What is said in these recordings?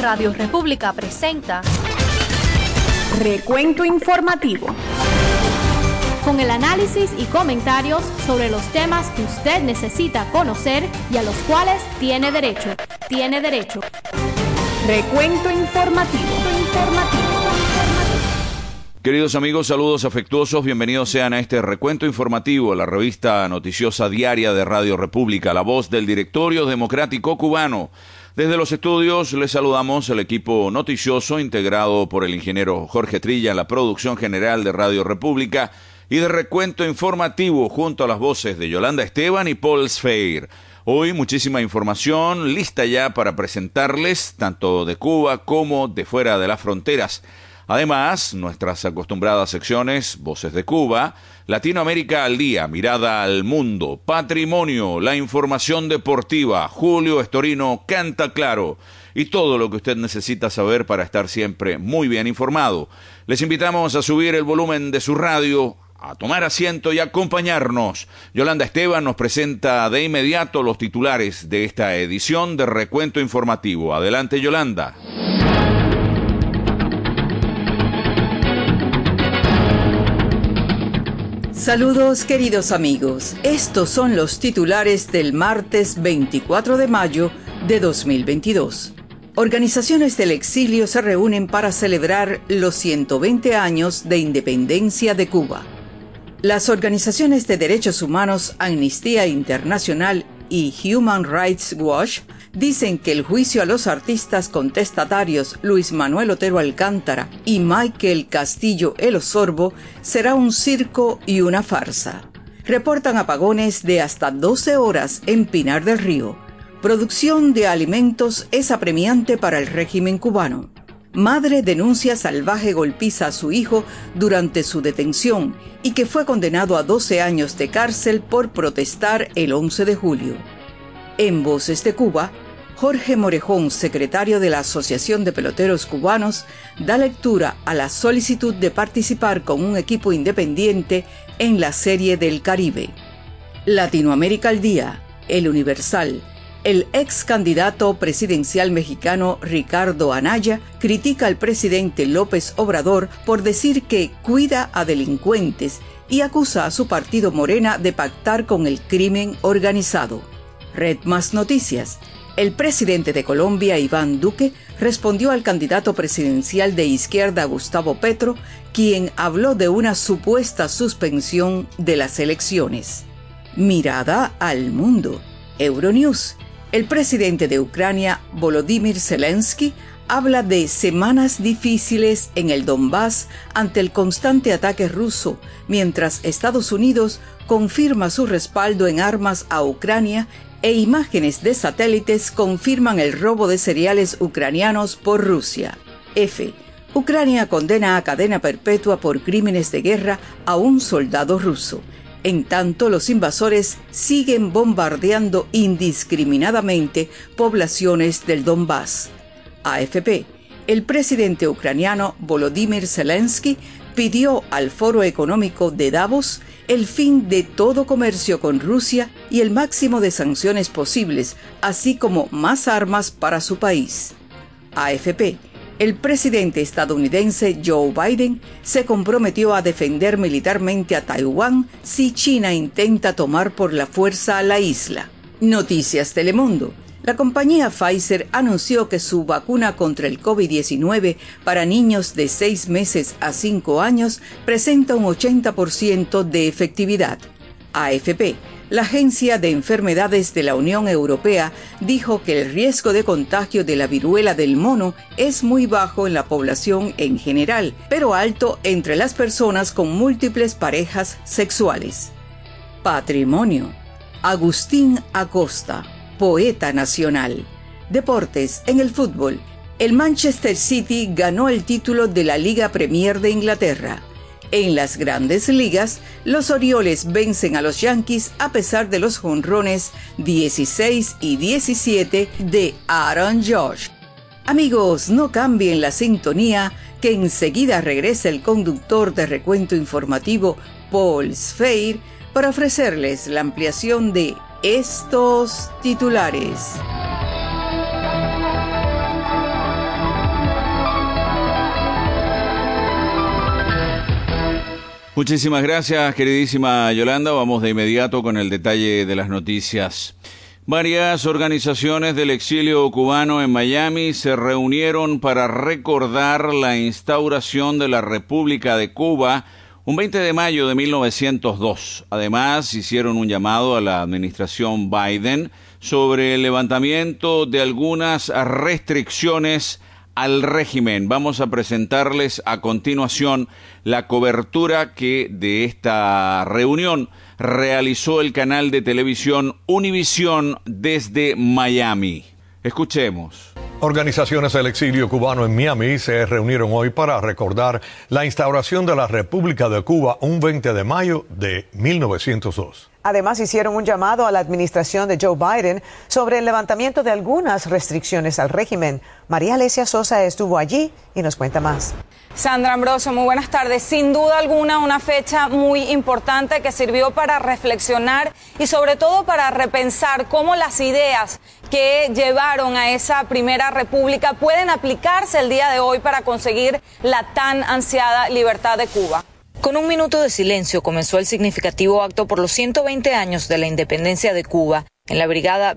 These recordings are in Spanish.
Radio República presenta Recuento Informativo, con el análisis y comentarios sobre los temas que usted necesita conocer y a los cuales tiene derecho. Recuento Informativo. Queridos amigos, saludos afectuosos, bienvenidos sean a este recuento informativo, la revista noticiosa diaria de Radio República, la voz del Directorio Democrático Cubano. Desde los estudios les saludamos el equipo noticioso integrado por el ingeniero Jorge Trilla en la producción general de Radio República y de recuento informativo junto a las voces de Yolanda Esteban y Paul Sfeir. Hoy muchísima información lista ya para presentarles, tanto de Cuba como de fuera de las fronteras. Además, nuestras acostumbradas secciones, Voces de Cuba, Latinoamérica al día, Mirada al mundo, Patrimonio, la información deportiva, Julio Estorino canta claro y todo lo que usted necesita saber para estar siempre muy bien informado. Les invitamos a subir el volumen de su radio, a tomar asiento y acompañarnos. Yolanda Esteban nos presenta de inmediato los titulares de esta edición de Recuento Informativo. Adelante, Yolanda. Saludos queridos amigos, estos son los titulares del martes 24 de mayo de 2022. Organizaciones del exilio se reúnen para celebrar los 120 años de independencia de Cuba. Las organizaciones de derechos humanos Amnistía Internacional y Human Rights Watch dicen que el juicio a los artistas contestatarios Luis Manuel Otero Alcántara y Michael Castillo El Osorbo será un circo y una farsa. Reportan apagones de hasta 12 horas en Pinar del Río. Producción de alimentos es apremiante para el régimen cubano. Madre denuncia salvaje golpiza a su hijo durante su detención y que fue condenado a 12 años de cárcel por protestar el 11 de julio. En Voces de Cuba, Jorge Morejón, secretario de la Asociación de Peloteros Cubanos, da lectura a la solicitud de participar con un equipo independiente en la Serie del Caribe. Latinoamérica al día, El Universal. El ex candidato presidencial mexicano Ricardo Anaya critica al presidente López Obrador por decir que cuida a delincuentes y acusa a su partido Morena de pactar con el crimen organizado. Red Más Noticias. El presidente de Colombia, Iván Duque, respondió al candidato presidencial de izquierda Gustavo Petro, quien habló de una supuesta suspensión de las elecciones. Mirada al mundo. Euronews. El presidente de Ucrania, Volodymyr Zelensky, habla de semanas difíciles en el Donbass ante el constante ataque ruso, mientras Estados Unidos confirma su respaldo en armas a Ucrania e imágenes de satélites confirman el robo de cereales ucranianos por Rusia. Ucrania condena a cadena perpetua por crímenes de guerra a un soldado ruso. En tanto, los invasores siguen bombardeando indiscriminadamente poblaciones del Donbass. AFP. El presidente ucraniano Volodymyr Zelensky pidió al Foro Económico de Davos el fin de todo comercio con Rusia y el máximo de sanciones posibles, así como más armas para su país. AFP. El presidente estadounidense Joe Biden se comprometió a defender militarmente a Taiwán si China intenta tomar por la fuerza a la isla. Noticias Telemundo. La compañía Pfizer anunció que su vacuna contra el COVID-19 para niños de 6 meses a 5 años presenta un 80% de efectividad. AFP. La Agencia de Enfermedades de la Unión Europea dijo que el riesgo de contagio de la viruela del mono es muy bajo en la población en general, pero alto entre las personas con múltiples parejas sexuales. Patrimonio. Agustín Acosta, poeta nacional. Deportes. En el fútbol, el Manchester City ganó el título de la Liga Premier de Inglaterra. En las Grandes Ligas, los Orioles vencen a los Yankees a pesar de los jonrones 16 y 17 de Aaron Judge. Amigos, no cambien la sintonía, que enseguida regresa el conductor de recuento informativo Paul Sfeir para ofrecerles la ampliación de estos titulares. Muchísimas gracias, queridísima Yolanda. Vamos de inmediato con el detalle de las noticias. Varias organizaciones del exilio cubano en Miami se reunieron para recordar la instauración de la República de Cuba un 20 de mayo de 1902. Además, hicieron un llamado a la administración Biden sobre el levantamiento de algunas restricciones al régimen. Vamos a presentarles a continuación la cobertura que de esta reunión realizó el canal de televisión Univisión desde Miami. Escuchemos. Organizaciones del exilio cubano en Miami se reunieron hoy para recordar la instauración de la República de Cuba un 20 de mayo de 1902. Además, hicieron un llamado a la administración de Joe Biden sobre el levantamiento de algunas restricciones al régimen. María Alesia Sosa estuvo allí y nos cuenta más. Sandra Ambrosio, muy buenas tardes. Sin duda alguna, una fecha muy importante que sirvió para reflexionar y sobre todo para repensar cómo las ideas que llevaron a esa primera república pueden aplicarse el día de hoy para conseguir la tan ansiada libertad de Cuba. Con un minuto de silencio comenzó el significativo acto por los 120 años de la independencia de Cuba en la Brigada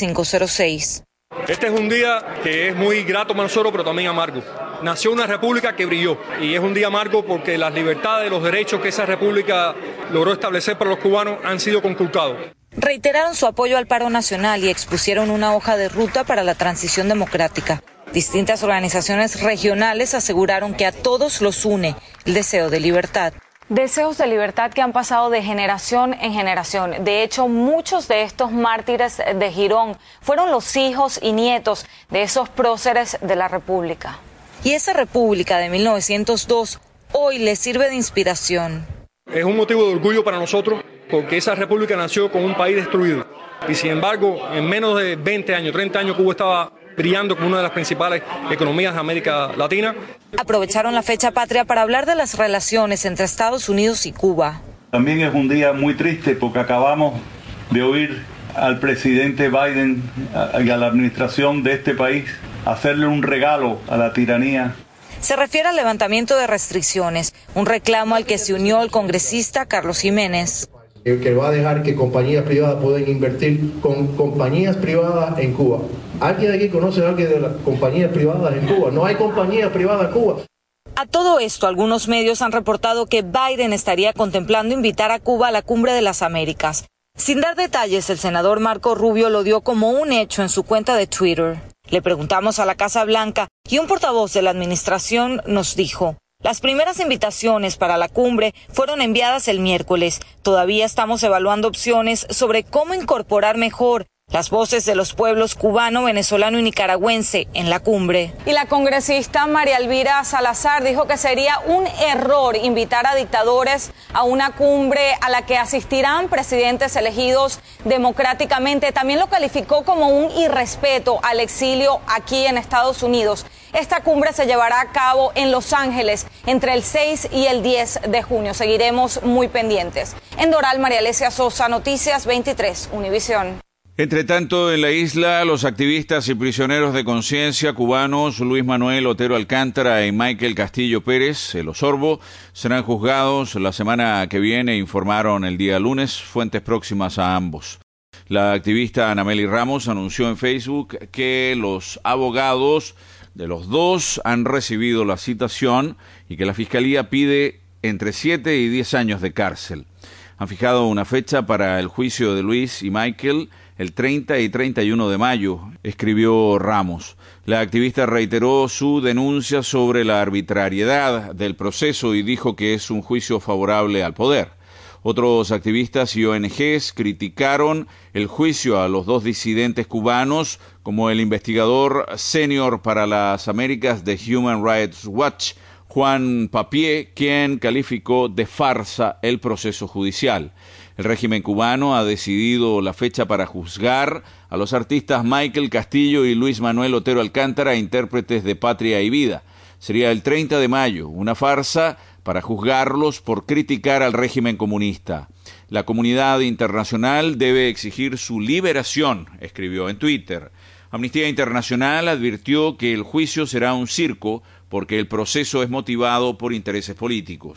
2506. Este es un día que es muy grato para nosotros, pero también amargo. Nació una república que brilló y es un día amargo porque las libertades, los derechos que esa república logró establecer para los cubanos han sido conculcados. Reiteraron su apoyo al paro nacional y expusieron una hoja de ruta para la transición democrática. Distintas organizaciones regionales aseguraron que a todos los une el deseo de libertad. Deseos de libertad que han pasado de generación en generación. De hecho, muchos de estos mártires de Girón fueron los hijos y nietos de esos próceres de la República. Y esa República de 1902 hoy les sirve de inspiración. Es un motivo de orgullo para nosotros porque esa república nació con un país destruido. Y sin embargo, en menos de 20 años, 30 años, Cuba estaba brillando como una de las principales economías de América Latina. Aprovecharon la fecha patria para hablar de las relaciones entre Estados Unidos y Cuba. También es un día muy triste porque acabamos de oír al presidente Biden y a la administración de este país hacerle un regalo a la tiranía. Se refiere al levantamiento de restricciones, un reclamo al que se unió el congresista Carlos Jiménez. Que va a dejar que compañías privadas puedan invertir con compañías privadas en Cuba. ¿Alguien de aquí conoce a alguien de las compañías privadas en Cuba? No hay compañías privadas en Cuba. A todo esto, algunos medios han reportado que Biden estaría contemplando invitar a Cuba a la Cumbre de las Américas. Sin dar detalles, el senador Marco Rubio lo dio como un hecho en su cuenta de Twitter. Le preguntamos a la Casa Blanca y un portavoz de la administración nos dijo: las primeras invitaciones para la cumbre fueron enviadas el miércoles. Todavía estamos evaluando opciones sobre cómo incorporar mejor las voces de los pueblos cubano, venezolano y nicaragüense en la cumbre. Y la congresista María Elvira Salazar dijo que sería un error invitar a dictadores a una cumbre a la que asistirán presidentes elegidos democráticamente. También lo calificó como un irrespeto al exilio aquí en Estados Unidos. Esta cumbre se llevará a cabo en Los Ángeles entre el 6 y el 10 de junio. Seguiremos muy pendientes. En Doral, María Alesia Sosa, Noticias 23, Univisión. Entre tanto, en la isla, los activistas y prisioneros de conciencia cubanos Luis Manuel Otero Alcántara y Michael Castillo Pérez, el Osorbo, serán juzgados la semana que viene, informaron el día lunes fuentes próximas a ambos. La activista Anameli Ramos anunció en Facebook que los abogados de los dos han recibido la citación y que la Fiscalía pide entre 7 y 10 años de cárcel. Han fijado una fecha para el juicio de Luis y Michael, el 30 y 31 de mayo, escribió Ramos. La activista reiteró su denuncia sobre la arbitrariedad del proceso y dijo que es un juicio favorable al poder. Otros activistas y ONGs criticaron el juicio a los dos disidentes cubanos, como el investigador senior para las Américas de Human Rights Watch, Juan Papié, quien calificó de farsa el proceso judicial. El régimen cubano ha decidido la fecha para juzgar a los artistas Michael Castillo y Luis Manuel Otero Alcántara, intérpretes de Patria y Vida. Sería el 30 de mayo, una farsa para juzgarlos por criticar al régimen comunista. La comunidad internacional debe exigir su liberación, escribió en Twitter. Amnistía Internacional advirtió que el juicio será un circo porque el proceso es motivado por intereses políticos.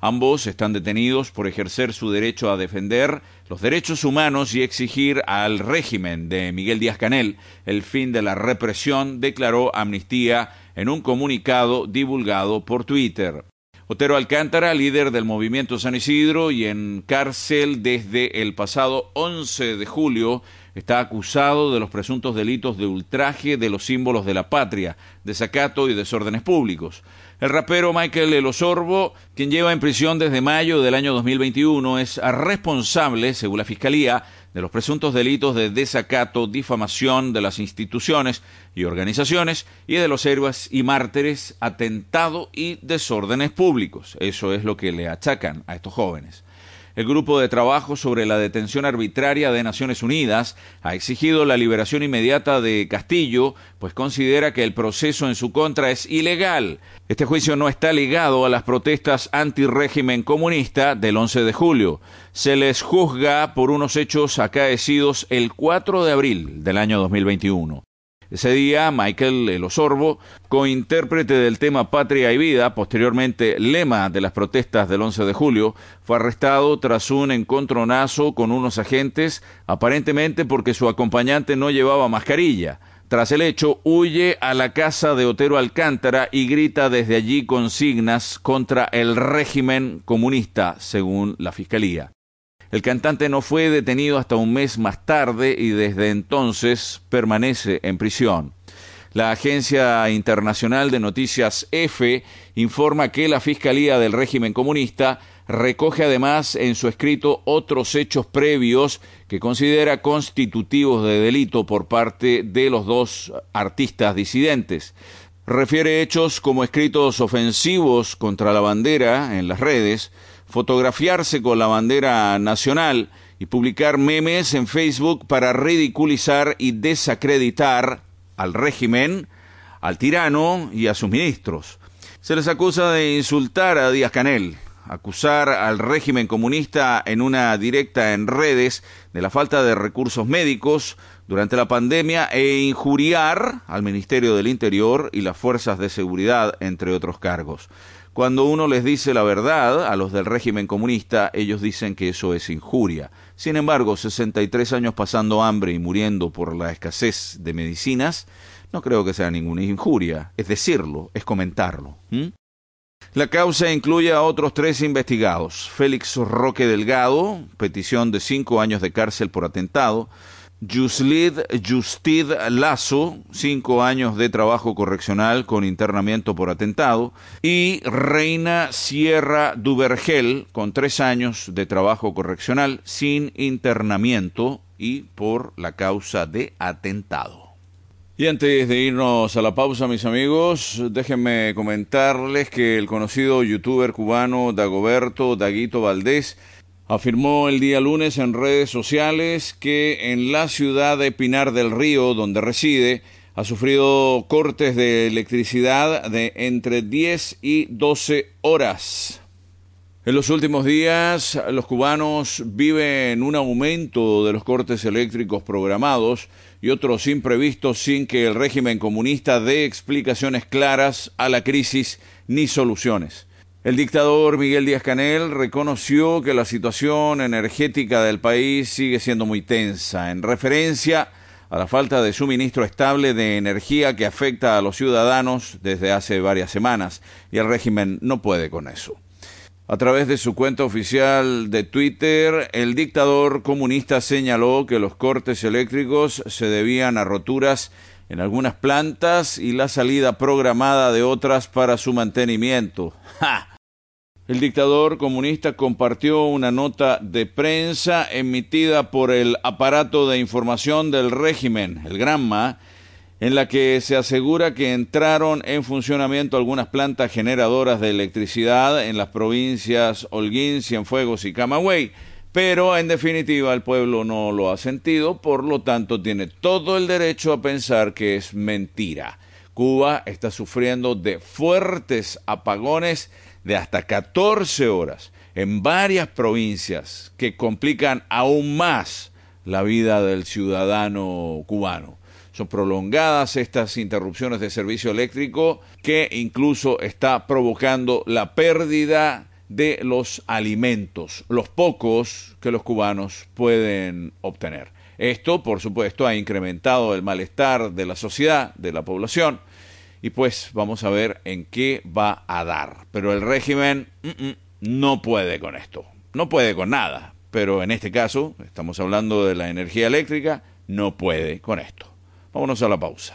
Ambos están detenidos por ejercer su derecho a defender los derechos humanos y exigir al régimen de Miguel Díaz-Canel el fin de la represión, declaró Amnistía en un comunicado divulgado por Twitter. Otero Alcántara, líder del movimiento San Isidro y en cárcel desde el pasado 11 de julio, está acusado de los presuntos delitos de ultraje de los símbolos de la patria, desacato y desórdenes públicos. El rapero Michael El Osorbo, quien lleva en prisión desde mayo del año 2021, es responsable, según la Fiscalía, de los presuntos delitos de desacato, difamación de las instituciones y organizaciones y de los héroes y mártires, atentado y desórdenes públicos. Eso es lo que le achacan a estos jóvenes. El Grupo de Trabajo sobre la Detención Arbitraria de Naciones Unidas ha exigido la liberación inmediata de Castillo, pues considera que el proceso en su contra es ilegal. Este juicio no está ligado a las protestas antirrégimen comunista del 11 de julio. Se les juzga por unos hechos acaecidos el 4 de abril del año 2021. Ese día, Michael El Osorbo, cointérprete del tema Patria y Vida, posteriormente lema de las protestas del 11 de julio, fue arrestado tras un encontronazo con unos agentes, aparentemente porque su acompañante no llevaba mascarilla. Tras el hecho, huye a la casa de Otero Alcántara y grita desde allí consignas contra el régimen comunista, según la Fiscalía. El cantante no fue detenido hasta un mes más tarde y desde entonces permanece en prisión. La agencia internacional de noticias EFE informa que la Fiscalía del régimen comunista recoge además en su escrito otros hechos previos que considera constitutivos de delito por parte de los dos artistas disidentes. Refiere hechos como escritos ofensivos contra la bandera en las redes, fotografiarse con la bandera nacional y publicar memes en Facebook para ridiculizar y desacreditar al régimen, al tirano y a sus ministros. Se les acusa de insultar a Díaz-Canel, acusar al régimen comunista en una directa en redes de la falta de recursos médicos durante la pandemia e injuriar al Ministerio del Interior y las fuerzas de seguridad, entre otros cargos. Cuando uno les dice la verdad a los del régimen comunista, ellos dicen que eso es injuria. Sin embargo, 63 años pasando hambre y muriendo por la escasez de medicinas, no creo que sea ninguna injuria. Es decirlo, es comentarlo. La causa incluye a otros 3 investigados. Félix Roque Delgado, petición de 5 años de cárcel por atentado. Yuslid Justid Lazo, 5 años de trabajo correccional con internamiento por atentado, y Reina Sierra Duvergel, con 3 años de trabajo correccional sin internamiento y por la causa de atentado. Y antes de irnos a la pausa, mis amigos, déjenme comentarles que el conocido youtuber cubano Dagoberto Daguito Valdés afirmó el día lunes en redes sociales que en la ciudad de Pinar del Río, donde reside, ha sufrido cortes de electricidad de entre 10 y 12 horas. En los últimos días, los cubanos viven un aumento de los cortes eléctricos programados y otros imprevistos sin que el régimen comunista dé explicaciones claras a la crisis ni soluciones. El dictador Miguel Díaz-Canel reconoció que la situación energética del país sigue siendo muy tensa, en referencia a la falta de suministro estable de energía que afecta a los ciudadanos desde hace varias semanas, y el régimen no puede con eso. A través de su cuenta oficial de Twitter, el dictador comunista señaló que los cortes eléctricos se debían a roturas en algunas plantas y la salida programada de otras para su mantenimiento. ¡Ja! El dictador comunista compartió una nota de prensa emitida por el aparato de información del régimen, el Granma, en la que se asegura que entraron en funcionamiento algunas plantas generadoras de electricidad en las provincias Holguín, Cienfuegos y Camagüey, pero en definitiva el pueblo no lo ha sentido, por lo tanto tiene todo el derecho a pensar que es mentira. Cuba está sufriendo de fuertes apagones de hasta 14 horas en varias provincias que complican aún más la vida del ciudadano cubano. Son prolongadas estas interrupciones de servicio eléctrico que incluso está provocando la pérdida de los alimentos, los pocos que los cubanos pueden obtener. Esto, por supuesto, ha incrementado el malestar de la sociedad, de la población, y pues vamos a ver en qué va a dar. Pero el régimen no puede con esto, no puede con nada, pero en este caso, estamos hablando de la energía eléctrica, no puede con esto. Vámonos a la pausa.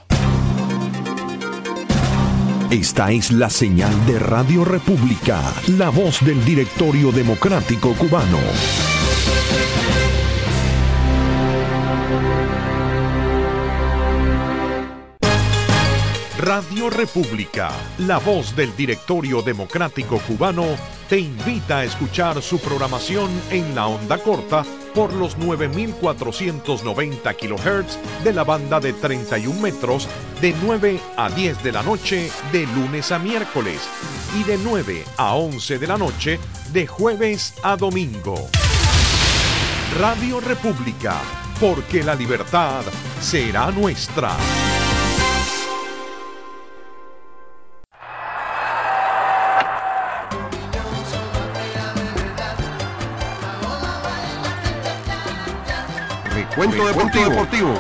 Esta es la señal de Radio República, la voz del Directorio Democrático Cubano. Radio República, la voz del Directorio Democrático Cubano, te invita a escuchar su programación en la onda corta por los 9.490 kHz de la banda de 31 metros de 9 a 10 de la noche de lunes a miércoles y de 9 a 11 de la noche de jueves a domingo. Radio República, porque la libertad será nuestra. Recuento deportivo.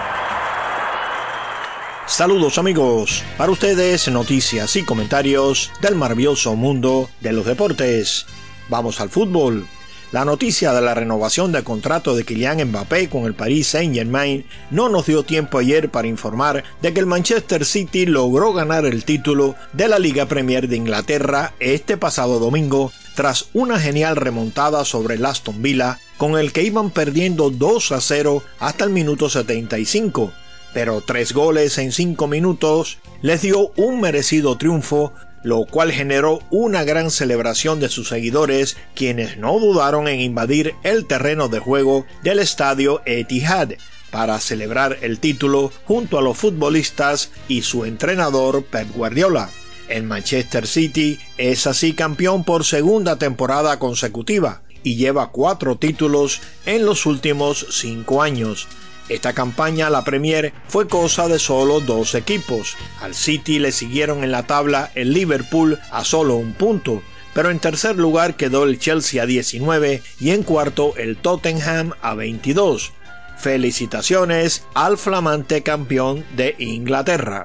Saludos amigos, para ustedes noticias y comentarios del maravilloso mundo de los deportes. Vamos al fútbol. La noticia de la renovación de contrato de Kylian Mbappé con el Paris Saint-Germain no nos dio tiempo ayer para informar de que el Manchester City logró ganar el título de la Liga Premier de Inglaterra este pasado domingo tras una genial remontada sobre el Aston Villa, con el que iban perdiendo 2-0 hasta el minuto 75, pero 3 goles en 5 minutos les dio un merecido triunfo, lo cual generó una gran celebración de sus seguidores, quienes no dudaron en invadir el terreno de juego del estadio Etihad para celebrar el título junto a los futbolistas y su entrenador Pep Guardiola. El Manchester City es así campeón por segunda temporada consecutiva y lleva 4 títulos en los últimos 5 años. Esta campaña, la Premier, fue cosa de solo 2 equipos. Al City le siguieron en la tabla el Liverpool a solo 1 punto, pero en tercer lugar quedó el Chelsea a 19 y en cuarto el Tottenham a 22. Felicitaciones al flamante campeón de Inglaterra.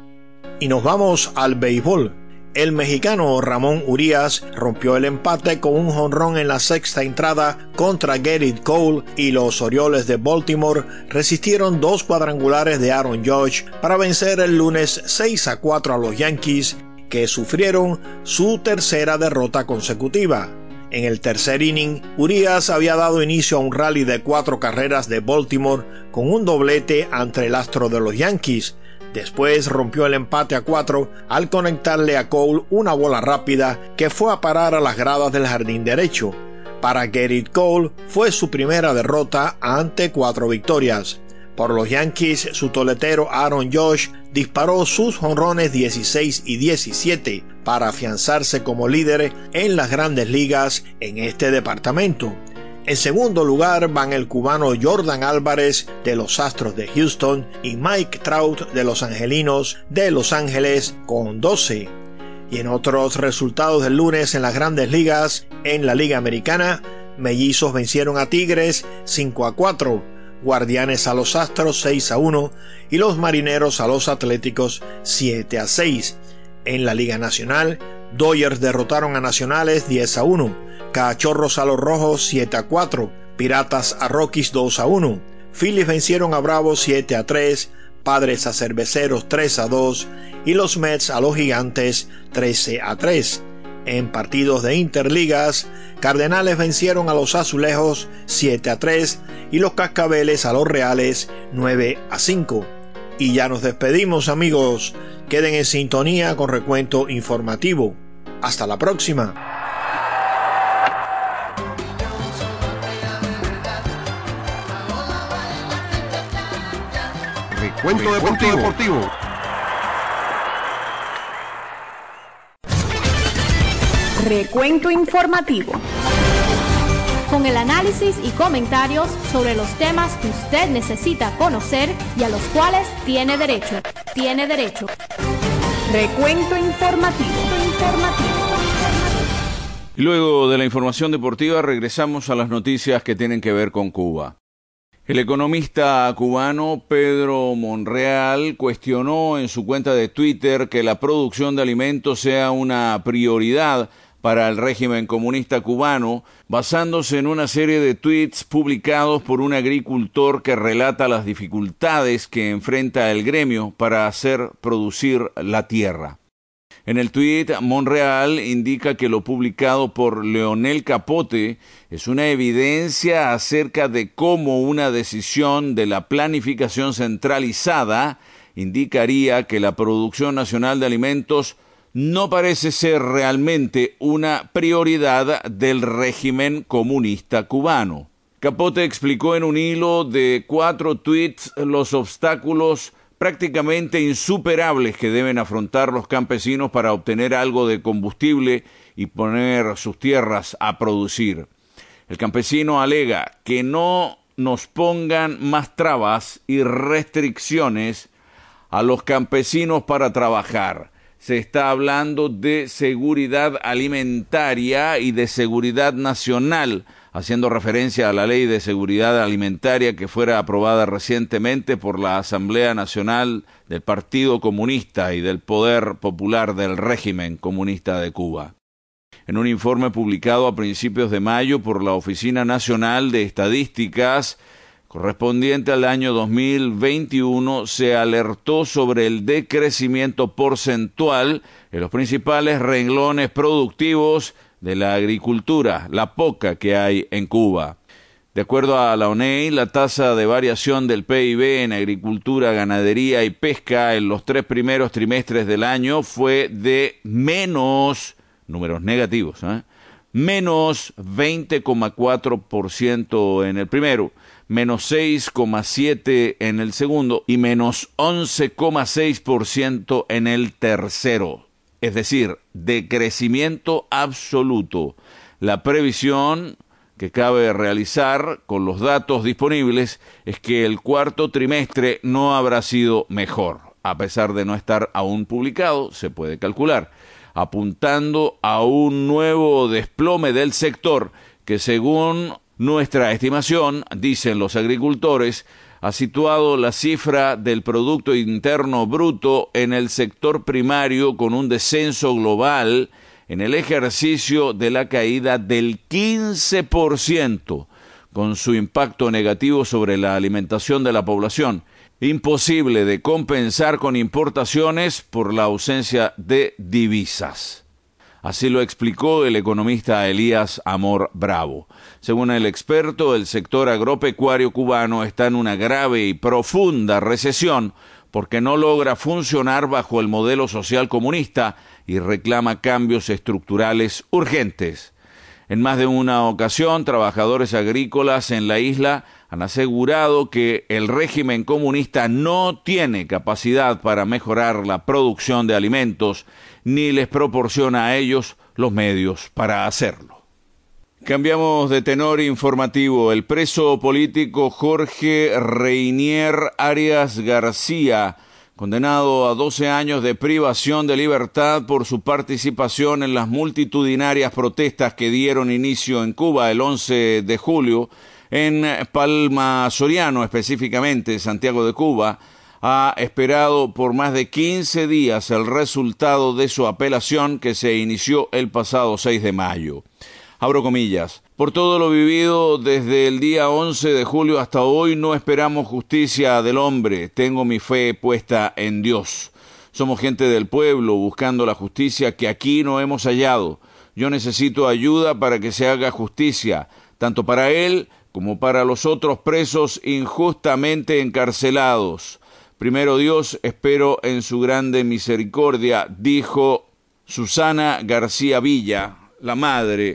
Y nos vamos al béisbol. El mexicano Ramón Urias rompió el empate con un jonrón en la sexta entrada contra Gerrit Cole y los Orioles de Baltimore resistieron 2 cuadrangulares de Aaron Judge para vencer el lunes 6-4 a los Yankees, que sufrieron su tercera derrota consecutiva. En el tercer inning, Urias había dado inicio a un rally de 4 carreras de Baltimore con un doblete ante el astro de los Yankees. Después rompió el empate a 4 al conectarle a Cole una bola rápida que fue a parar a las gradas del jardín derecho. Para Gerrit Cole fue su primera derrota ante 4 victorias. Por los Yankees, su toletero Aaron Judge disparó sus jonrones 16 y 17 para afianzarse como líder en las grandes ligas en este departamento. En segundo lugar van el cubano Jordan Álvarez de los Astros de Houston y Mike Trout de los Angelinos de Los Ángeles con 12. Y en otros resultados del lunes en las grandes ligas, en la Liga Americana, Mellizos vencieron a Tigres 5-4, Guardianes a los Astros 6-1 y los Marineros a los Atléticos 7-6. En la Liga Nacional, Dodgers derrotaron a Nacionales 10-1. Cachorros a los Rojos 7-4, Piratas a Rockies 2-1, Phillies vencieron a Bravos 7-3, Padres a Cerveceros 3-2 y los Mets a los Gigantes 13-3. En partidos de Interligas, Cardenales vencieron a los Azulejos 7-3 y los Cascabeles a los Reales 9-5. Y ya nos despedimos amigos, queden en sintonía con Recuento Informativo. Hasta la próxima. Recuento deportivo. Recuento informativo. Con el análisis y comentarios sobre los temas que usted necesita conocer y a los cuales tiene derecho. Recuento informativo. Y luego de la información deportiva regresamos a las noticias que tienen que ver con Cuba. El economista cubano Pedro Monreal cuestionó en su cuenta de Twitter que la producción de alimentos sea una prioridad para el régimen comunista cubano, basándose en una serie de tweets publicados por un agricultor que relata las dificultades que enfrenta el gremio para hacer producir la tierra. En el tuit, Monreal indica que lo publicado por Leonel Capote es una evidencia acerca de cómo una decisión de la planificación centralizada indicaría que la producción nacional de alimentos no parece ser realmente una prioridad del régimen comunista cubano. Capote explicó en un hilo de 4 tweets los obstáculos prácticamente insuperables que deben afrontar los campesinos para obtener algo de combustible y poner sus tierras a producir. El campesino alega que no nos pongan más trabas y restricciones a los campesinos para trabajar. Se está hablando de seguridad alimentaria y de seguridad nacional, haciendo referencia a la Ley de Seguridad Alimentaria que fuera aprobada recientemente por la Asamblea Nacional del Partido Comunista y del Poder Popular del régimen comunista de Cuba. En un informe publicado a principios de mayo por la Oficina Nacional de Estadísticas, correspondiente al año 2021, se alertó sobre el decrecimiento porcentual en los principales renglones productivos de la agricultura, la poca que hay en Cuba. De acuerdo a la ONEI, la tasa de variación del PIB en agricultura, ganadería y pesca en los 3 primeros trimestres del año fue de menos, números negativos, menos 20,4% en el primero, menos 6,7% en el segundo y menos 11,6% en el tercero. Es decir, decrecimiento absoluto. La previsión que cabe realizar con los datos disponibles es que el cuarto trimestre no habrá sido mejor. A pesar de no estar aún publicado, se puede calcular, apuntando a un nuevo desplome del sector que, según nuestra estimación, dicen los agricultores, ha situado la cifra del Producto Interno Bruto en el sector primario con un descenso global en el ejercicio de la caída del 15%, con su impacto negativo sobre la alimentación de la población, imposible de compensar con importaciones por la ausencia de divisas. Así lo explicó el economista Elías Amor Bravo. Según el experto, el sector agropecuario cubano está en una grave y profunda recesión porque no logra funcionar bajo el modelo social comunista y reclama cambios estructurales urgentes. En más de una ocasión, trabajadores agrícolas en la isla han asegurado que el régimen comunista no tiene capacidad para mejorar la producción de alimentos ni les proporciona a ellos los medios para hacerlo. Cambiamos de tenor informativo. El preso político Jorge Reinier Arias García, condenado a 12 años de privación de libertad por su participación en las multitudinarias protestas que dieron inicio en Cuba el 11 de julio, en Palma Soriano, específicamente Santiago de Cuba, ha esperado por más de 15 días el resultado de su apelación que se inició el pasado 6 de mayo. Abro comillas. Por todo lo vivido desde el día 11 de julio hasta hoy, no esperamos justicia del hombre. Tengo mi fe puesta en Dios. Somos gente del pueblo buscando la justicia que aquí no hemos hallado. Yo necesito ayuda para que se haga justicia, tanto para él como para los otros presos injustamente encarcelados. Primero Dios, espero en su grande misericordia, dijo Susana García Villa, la madre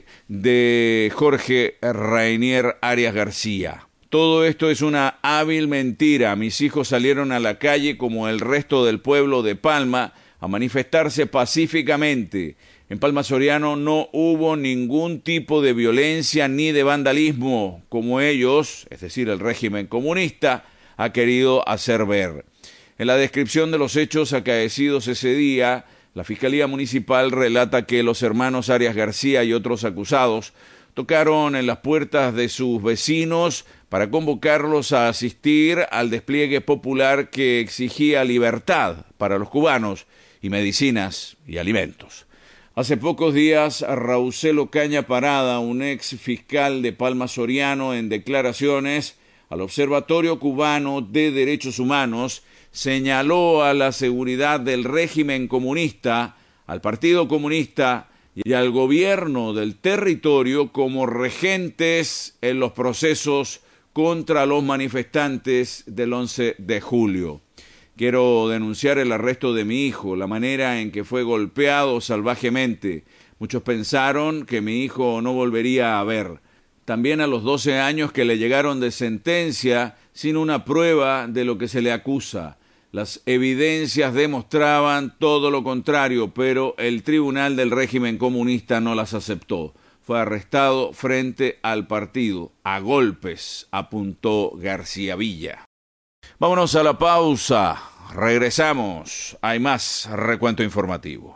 de Jorge Reinier Arias García. Todo esto es una hábil mentira. Mis hijos salieron a la calle como el resto del pueblo de Palma a manifestarse pacíficamente. En Palma Soriano no hubo ningún tipo de violencia ni de vandalismo, como ellos, es decir, el régimen comunista, ha querido hacer ver. En la descripción de los hechos acaecidos ese día, La Fiscalía Municipal relata que los hermanos Arias García y otros acusados tocaron en las puertas de sus vecinos para convocarlos a asistir al despliegue popular que exigía libertad para los cubanos y medicinas y alimentos. Hace pocos días, Raúl Ocaña Parada, un ex fiscal de Palma Soriano, en declaraciones al Observatorio Cubano de Derechos Humanos, señaló a la seguridad del régimen comunista, al Partido Comunista y al gobierno del territorio como regentes en los procesos contra los manifestantes del 11 de julio. Quiero denunciar el arresto de mi hijo, la manera en que fue golpeado salvajemente. Muchos pensaron que mi hijo no volvería a ver. También a los 12 años que le llegaron de sentencia sin una prueba de lo que se le acusa. Las evidencias demostraban todo lo contrario, pero el tribunal del régimen comunista no las aceptó. Fue arrestado frente al partido, a golpes, apuntó García Villa. Vámonos a la pausa. Regresamos. Hay más recuento informativo.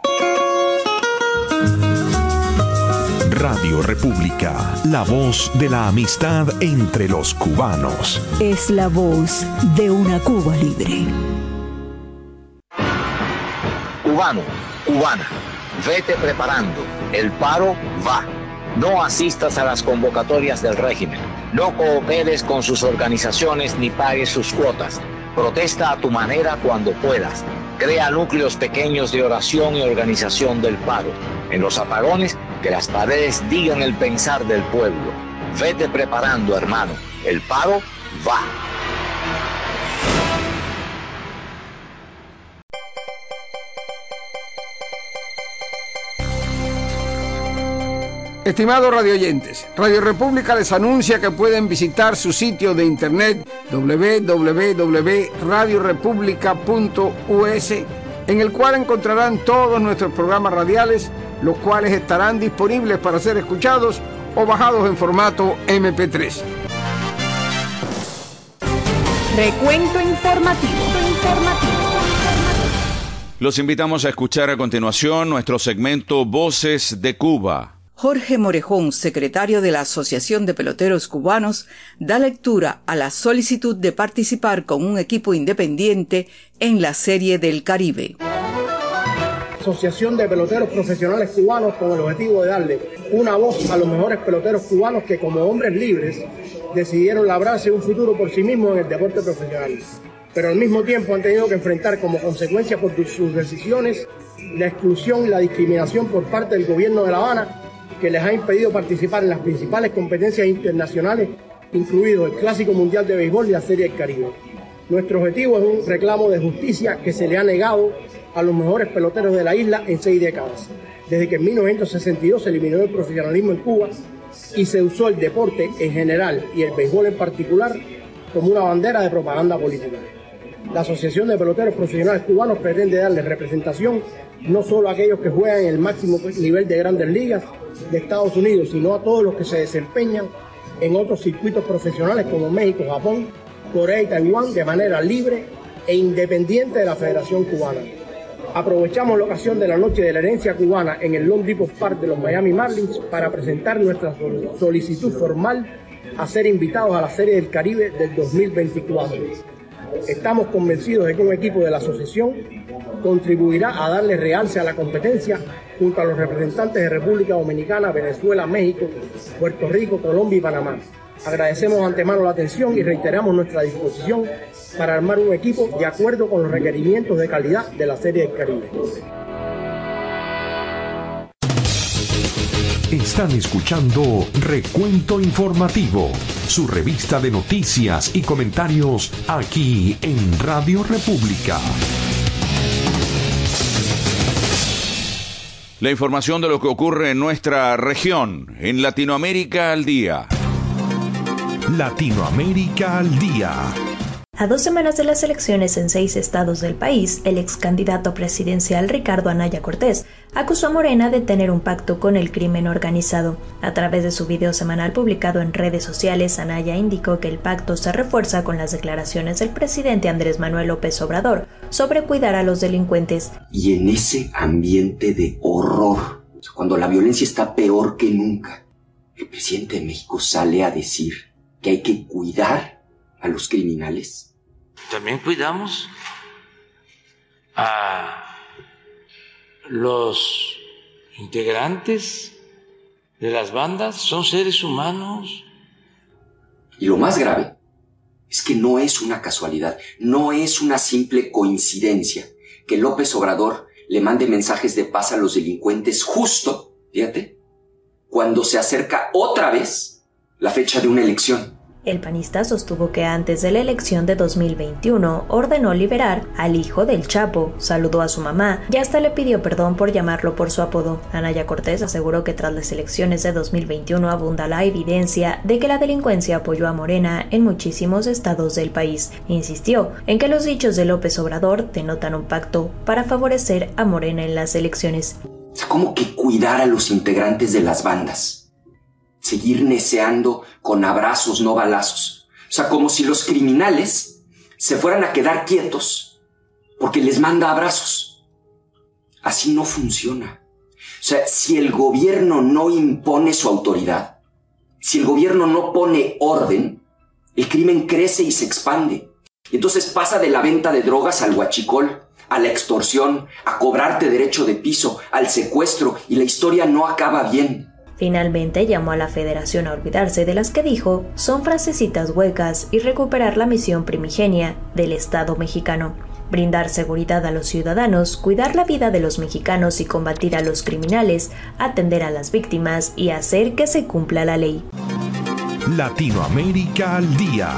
Radio República, la voz de la amistad entre los cubanos. Es la voz de una Cuba libre. Cubano, cubana, vete preparando. El paro va. No asistas a las convocatorias del régimen. No cooperes con sus organizaciones ni pagues sus cuotas. Protesta a tu manera cuando puedas. Crea núcleos pequeños de oración y organización del paro. En los apagones, que las paredes digan el pensar del pueblo. Vete preparando, hermano. El paro va. Estimados radioyentes, Radio República les anuncia que pueden visitar su sitio de internet www.radiorepublica.us, en el cual encontrarán todos nuestros programas radiales, los cuales estarán disponibles para ser escuchados o bajados en formato MP3. Recuento informativo. Los invitamos a escuchar a continuación nuestro segmento Voces de Cuba. Jorge Morejón, secretario de la Asociación de Peloteros Cubanos, da lectura a la solicitud de participar con un equipo independiente en la Serie del Caribe. Asociación de Peloteros Profesionales Cubanos, con el objetivo de darle una voz a los mejores peloteros cubanos que, como hombres libres, decidieron labrarse un futuro por sí mismos en el deporte profesional. Pero al mismo tiempo han tenido que enfrentar como consecuencia por sus decisiones la exclusión y la discriminación por parte del gobierno de La Habana, que les ha impedido participar en las principales competencias internacionales, incluido el Clásico Mundial de Béisbol y la Serie del Caribe. Nuestro objetivo es un reclamo de justicia que se le ha negado a los mejores peloteros de la isla en 6 décadas, desde que en 1962 se eliminó el profesionalismo en Cuba y se usó el deporte en general y el béisbol en particular como una bandera de propaganda política. La Asociación de Peloteros Profesionales Cubanos pretende darle representación no solo a aquellos que juegan en el máximo nivel de grandes ligas de Estados Unidos, sino a todos los que se desempeñan en otros circuitos profesionales como México, Japón, Corea y Taiwán de manera libre e independiente de la Federación Cubana. Aprovechamos la ocasión de la Noche de la Herencia Cubana en el Lone Depot Park de los Miami Marlins para presentar nuestra solicitud formal a ser invitados a la Serie del Caribe del 2024. Estamos convencidos de que un equipo de la asociación contribuirá a darle realce a la competencia junto a los representantes de República Dominicana, Venezuela, México, Puerto Rico, Colombia y Panamá. Agradecemos de antemano la atención y reiteramos nuestra disposición para armar un equipo de acuerdo con los requerimientos de calidad de la Serie del Caribe. Están escuchando Recuento Informativo, su revista de noticias y comentarios aquí en Radio República. La información de lo que ocurre en nuestra región, en Latinoamérica al día. Latinoamérica al día. A 2 semanas de las elecciones en 6 estados del país, el ex candidato presidencial Ricardo Anaya Cortés acusó a Morena de tener un pacto con el crimen organizado. A través de su video semanal publicado en redes sociales, Anaya indicó que el pacto se refuerza con las declaraciones del presidente Andrés Manuel López Obrador sobre cuidar a los delincuentes. Y en ese ambiente de horror, cuando la violencia está peor que nunca, el presidente de México sale a decir que hay que cuidar a los criminales. También cuidamos a los integrantes de las bandas, son seres humanos. Y lo más grave es que no es una casualidad, no es una simple coincidencia que López Obrador le mande mensajes de paz a los delincuentes justo, fíjate, cuando se acerca otra vez la fecha de una elección. El panista sostuvo que antes de la elección de 2021 ordenó liberar al hijo del Chapo, saludó a su mamá y hasta le pidió perdón por llamarlo por su apodo. Anaya Cortés aseguró que tras las elecciones de 2021 abunda la evidencia de que la delincuencia apoyó a Morena en muchísimos estados del país. Insistió en que los dichos de López Obrador denotan un pacto para favorecer a Morena en las elecciones. ¿Cómo que cuidar a los integrantes de las bandas? Seguir neceando con abrazos, no balazos. O sea, como si los criminales se fueran a quedar quietos porque les manda abrazos. Así no funciona. O sea, si el gobierno no impone su autoridad, si el gobierno no pone orden, el crimen crece y se expande. Entonces pasa de la venta de drogas al huachicol, a la extorsión, a cobrarte derecho de piso, al secuestro, y la historia no acaba bien. Finalmente llamó a la Federación a olvidarse de las que dijo son frasecitas huecas y recuperar la misión primigenia del Estado mexicano. Brindar seguridad a los ciudadanos, cuidar la vida de los mexicanos y combatir a los criminales, atender a las víctimas y hacer que se cumpla la ley. Latinoamérica al día.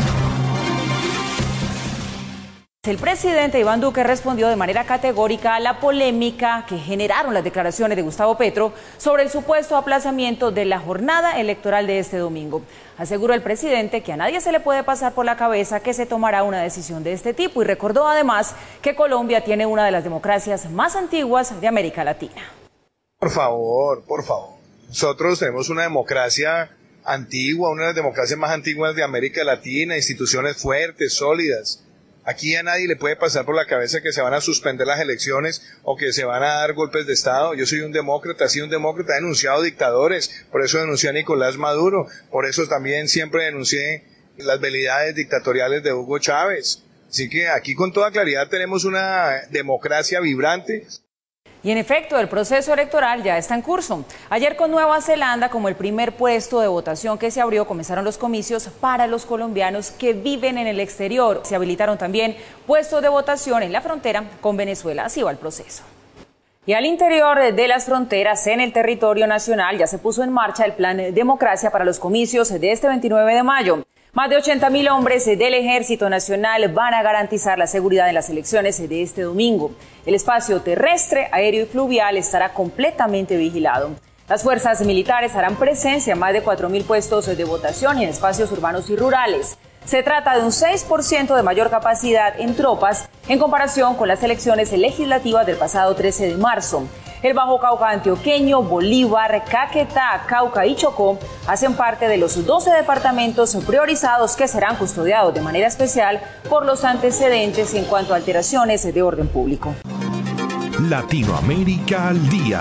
El presidente Iván Duque respondió de manera categórica a la polémica que generaron las declaraciones de Gustavo Petro sobre el supuesto aplazamiento de la jornada electoral de este domingo. Aseguró el presidente que a nadie se le puede pasar por la cabeza que se tomará una decisión de este tipo y recordó además que Colombia tiene una de las democracias más antiguas de América Latina. Por favor. Nosotros tenemos una democracia antigua, una de las democracias más antiguas de América Latina, instituciones fuertes, sólidas. Aquí a nadie le puede pasar por la cabeza que se van a suspender las elecciones o que se van a dar golpes de Estado. Yo soy un demócrata, he sido un demócrata, he denunciado dictadores, por eso denuncié a Nicolás Maduro, por eso también siempre denuncié las veleidades dictatoriales de Hugo Chávez. Así que aquí con toda claridad tenemos una democracia vibrante. Y en efecto, el proceso electoral ya está en curso. Ayer con Nueva Zelanda como el primer puesto de votación que se abrió, comenzaron los comicios para los colombianos que viven en el exterior. Se habilitaron también puestos de votación en la frontera con Venezuela. Así va el proceso. Y al interior de las fronteras, en el territorio nacional, ya se puso en marcha el plan Democracia para los comicios de este 29 de mayo. Más de 80.000 hombres del Ejército Nacional van a garantizar la seguridad en las elecciones de este domingo. El espacio terrestre, aéreo y fluvial estará completamente vigilado. Las fuerzas militares harán presencia en más de 4.000 puestos de votación y en espacios urbanos y rurales. Se trata de un 6% de mayor capacidad en tropas en comparación con las elecciones legislativas del pasado 13 de marzo. El Bajo Cauca antioqueño, Bolívar, Caquetá, Cauca y Chocó hacen parte de los 12 departamentos priorizados que serán custodiados de manera especial por los antecedentes en cuanto a alteraciones de orden público. Latinoamérica al día.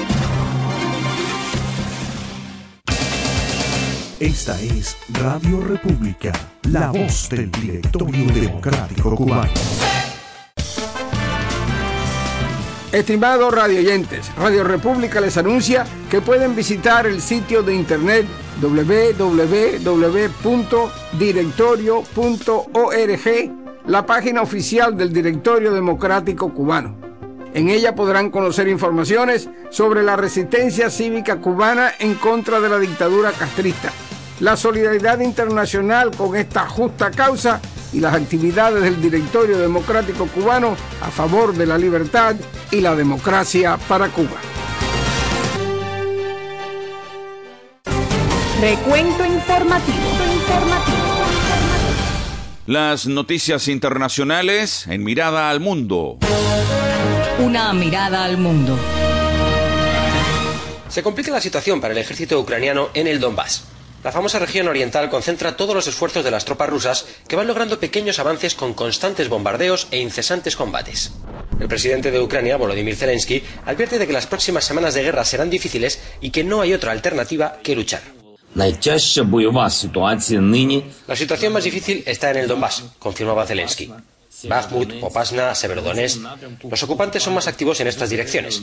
Esta es Radio República, la voz del Directorio Democrático Cubano. Estimados radioyentes, Radio República les anuncia que pueden visitar el sitio de internet www.directorio.org, la página oficial del Directorio Democrático Cubano. En ella podrán conocer informaciones sobre la resistencia cívica cubana en contra de la dictadura castrista, la solidaridad internacional con esta justa causa y las actividades del Directorio Democrático Cubano a favor de la libertad y la democracia para Cuba. Recuento informativo. Las noticias internacionales en Mirada al Mundo. Una mirada al mundo. Se complica la situación para el ejército ucraniano en el Donbass. La famosa región oriental concentra todos los esfuerzos de las tropas rusas que van logrando pequeños avances con constantes bombardeos e incesantes combates. El presidente de Ucrania, Volodymyr Zelensky, advierte de que las próximas semanas de guerra serán difíciles y que no hay otra alternativa que luchar. La situación más difícil está en el Donbass, confirmaba Zelensky. Bakhmut, Popasna, Severodonetsk. Los ocupantes son más activos en estas direcciones.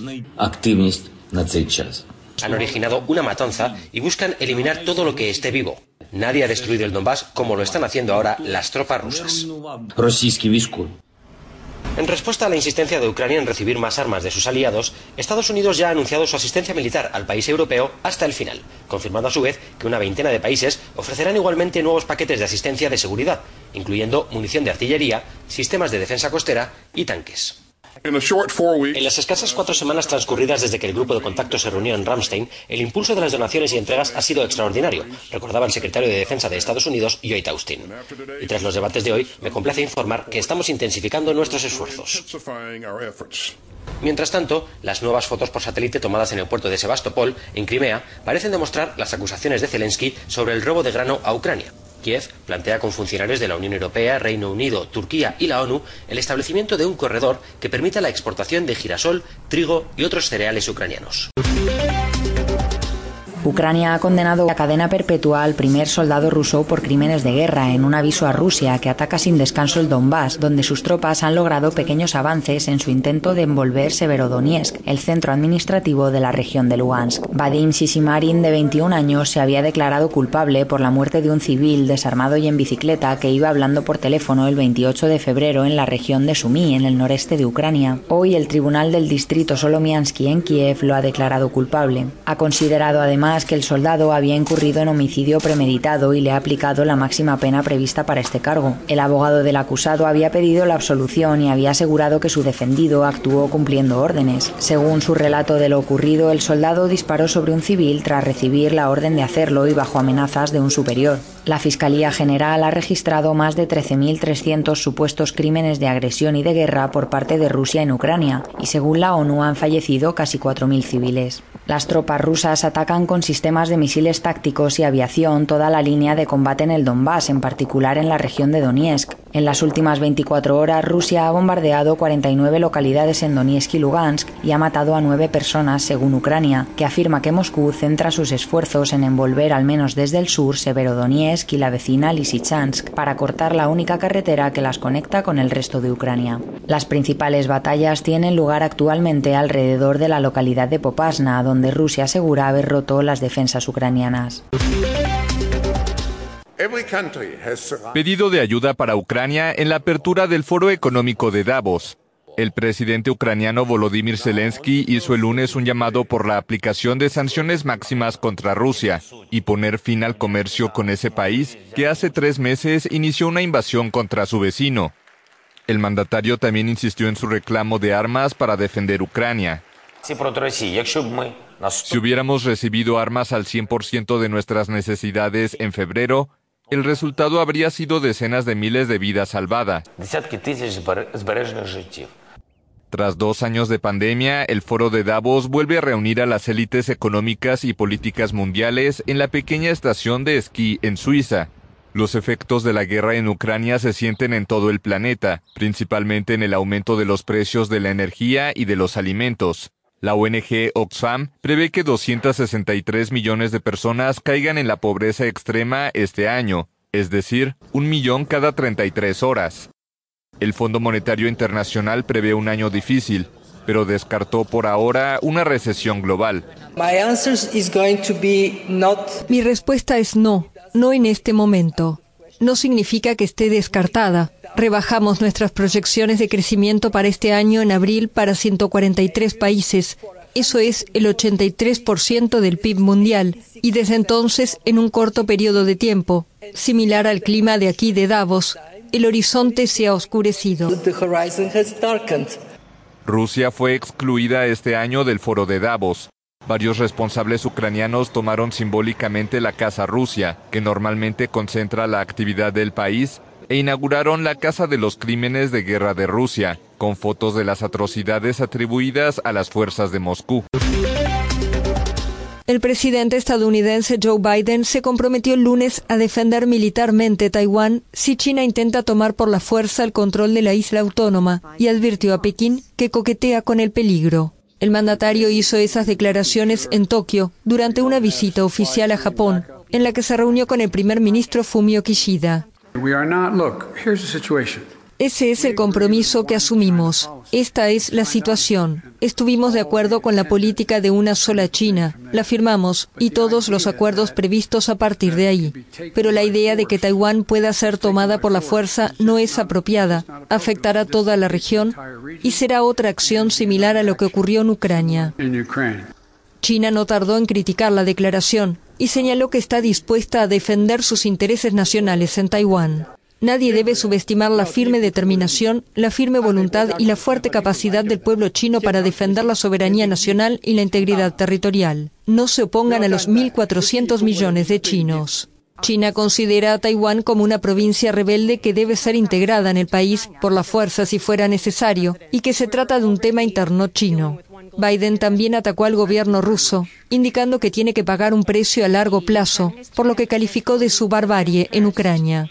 Han originado una matanza y buscan eliminar todo lo que esté vivo. Nadie ha destruido el Donbass como lo están haciendo ahora las tropas rusas. En respuesta a la insistencia de Ucrania en recibir más armas de sus aliados, Estados Unidos ya ha anunciado su asistencia militar al país europeo hasta el final, confirmando a su vez que una veintena de países ofrecerán igualmente nuevos paquetes de asistencia de seguridad, incluyendo munición de artillería, sistemas de defensa costera y tanques. En las escasas 4 semanas transcurridas desde que el grupo de contacto se reunió en Ramstein, el impulso de las donaciones y entregas ha sido extraordinario, recordaba el secretario de Defensa de Estados Unidos, Lloyd Austin. Y tras los debates de hoy, me complace informar que estamos intensificando nuestros esfuerzos. Mientras tanto, las nuevas fotos por satélite tomadas en el puerto de Sebastopol, en Crimea, parecen demostrar las acusaciones de Zelensky sobre el robo de grano a Ucrania. Kiev plantea con funcionarios de la Unión Europea, Reino Unido, Turquía y la ONU el establecimiento de un corredor que permita la exportación de girasol, trigo y otros cereales ucranianos. Ucrania ha condenado a cadena perpetua al primer soldado ruso por crímenes de guerra en un aviso a Rusia que ataca sin descanso el Donbass, donde sus tropas han logrado pequeños avances en su intento de envolver Severodonetsk, el centro administrativo de la región de Lugansk. Vadim Sisimarin, de 21 años, se había declarado culpable por la muerte de un civil desarmado y en bicicleta que iba hablando por teléfono el 28 de febrero en la región de Sumy, en el noreste de Ucrania. Hoy el Tribunal del Distrito Solomiansky en Kiev lo ha declarado culpable. Ha considerado además que el soldado había incurrido en homicidio premeditado y le ha aplicado la máxima pena prevista para este cargo. El abogado del acusado había pedido la absolución y había asegurado que su defendido actuó cumpliendo órdenes. Según su relato de lo ocurrido, el soldado disparó sobre un civil tras recibir la orden de hacerlo y bajo amenazas de un superior. La Fiscalía General ha registrado más de 13.300 supuestos crímenes de agresión y de guerra por parte de Rusia en Ucrania, y según la ONU han fallecido casi 4.000 civiles. Las tropas rusas atacan con sistemas de misiles tácticos y aviación toda la línea de combate en el Donbass, en particular en la región de Donetsk. En las últimas 24 horas, Rusia ha bombardeado 49 localidades en Donetsk y Lugansk y ha matado a 9 personas, según Ucrania, que afirma que Moscú centra sus esfuerzos en envolver al menos desde el sur Severodonetsk y la vecina Lysychansk para cortar la única carretera que las conecta con el resto de Ucrania. Las principales batallas tienen lugar actualmente alrededor de la localidad de Popasna, donde Rusia asegura haber roto las defensas ucranianas. Pedido de ayuda para Ucrania en la apertura del Foro Económico de Davos. El presidente ucraniano Volodymyr Zelensky hizo el lunes un llamado por la aplicación de sanciones máximas contra Rusia y poner fin al comercio con ese país que hace 3 meses inició una invasión contra su vecino. El mandatario también insistió en su reclamo de armas para defender Ucrania. Si hubiéramos recibido armas al 100% de nuestras necesidades en febrero, el resultado habría sido decenas de miles de vidas salvadas. Tras 2 años de pandemia, el Foro de Davos vuelve a reunir a las élites económicas y políticas mundiales en la pequeña estación de esquí en Suiza. Los efectos de la guerra en Ucrania se sienten en todo el planeta, principalmente en el aumento de los precios de la energía y de los alimentos. La ONG Oxfam prevé que 263 millones de personas caigan en la pobreza extrema este año, es decir, 1 millón cada 33 horas. El Fondo Monetario Internacional prevé un año difícil, pero descartó por ahora una recesión global. Mi respuesta es no en este momento. No significa que esté descartada. Rebajamos nuestras proyecciones de crecimiento para este año en abril para 143 países. Eso es el 83% del PIB mundial. Y desde entonces, en un corto periodo de tiempo, similar al clima de aquí de Davos, el horizonte se ha oscurecido. Rusia fue excluida este año del Foro de Davos. Varios responsables ucranianos tomaron simbólicamente la Casa Rusia, que normalmente concentra la actividad del país, e inauguraron la Casa de los Crímenes de Guerra de Rusia, con fotos de las atrocidades atribuidas a las fuerzas de Moscú. El presidente estadounidense Joe Biden se comprometió el lunes a defender militarmente Taiwán si China intenta tomar por la fuerza el control de la isla autónoma y advirtió a Pekín que coquetea con el peligro. El mandatario hizo esas declaraciones en Tokio durante una visita oficial a Japón, en la que se reunió con el primer ministro Fumio Kishida. Ese es el compromiso que asumimos. Esta es la situación. Estuvimos de acuerdo con la política de una sola China. La firmamos y todos los acuerdos previstos a partir de ahí. Pero la idea de que Taiwán pueda ser tomada por la fuerza no es apropiada. Afectará a toda la región y será otra acción similar a lo que ocurrió en Ucrania. China no tardó en criticar la declaración y señaló que está dispuesta a defender sus intereses nacionales en Taiwán. Nadie debe subestimar la firme determinación, la firme voluntad y la fuerte capacidad del pueblo chino para defender la soberanía nacional y la integridad territorial. No se opongan a los 1.400 millones de chinos. China considera a Taiwán como una provincia rebelde que debe ser integrada en el país por la fuerza si fuera necesario y que se trata de un tema interno chino. Biden también atacó al gobierno ruso, indicando que tiene que pagar un precio a largo plazo, por lo que calificó de su barbarie en Ucrania.